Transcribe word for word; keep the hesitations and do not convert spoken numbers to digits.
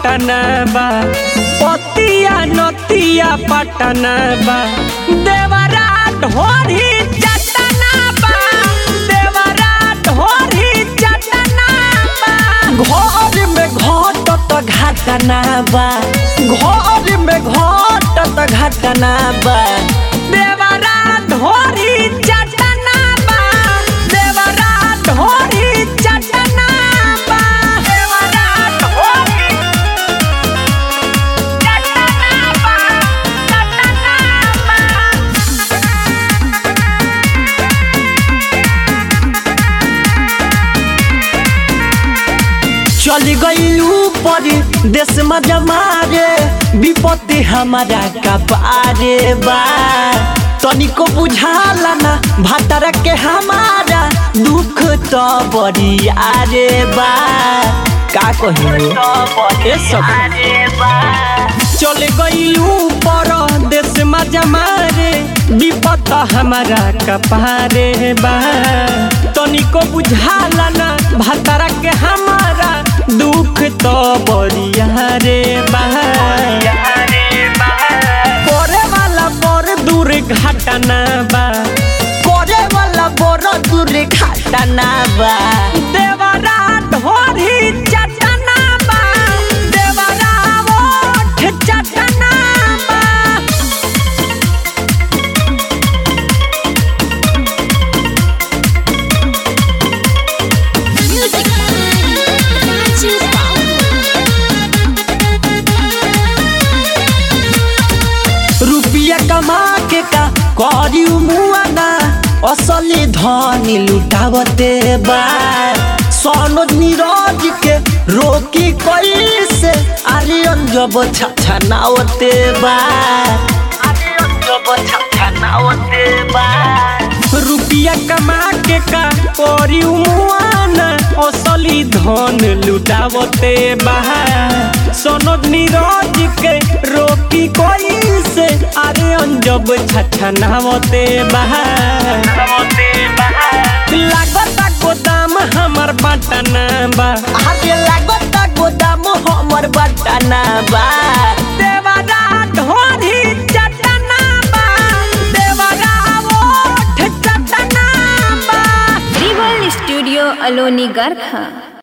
घटना बा पतिया नतिया पटना बा देवरा ढोरी चटना बा देवरा ढोरी चटना बा घर में घटत घटना बा घर में घटत घटना बा देवरा ढोरी चटना बा देवरा ढोरी चटना बा देवरा ढोरी चटना बा चटना बा चली गई ऊपर देश में जमारे विपत्ति हमारा कपारे बा तनिको बुझाला ना भटरा के हमारा दुख तो बड़ी आरे बा का कहियो ए सब चले गई ऊपर देश में जमारे विपत हमारा कपारे बा तनिको बुझाला ना भटरा के हमारा दुख तो बड़िया रे बा करे वाला बड़ दूर घटना बा करे वाला बड़ दूर घटना बा देवरा ढोरी चटना बा देवरा ओठ चटना बा रुपया कमा के का करी मुआना असली धनी लुटावते बा सनोज नीरज के रोकी कैसे आर्यन जब छछनावते बा आर्यन जब छछनावते बा रुपया कमा के का करी मुआना असली धन लुटावते बा सनोज नीरज के रोकी कैसे आर्यन जब छछनावते बा लागत गोदाम हमर बटना बा आगे लागत गोदाम हमर बटना बा देवरा ढोरी चटना बा देवरा ओठ चटना बा रिबल स्टूडियो अलोनी गरखा।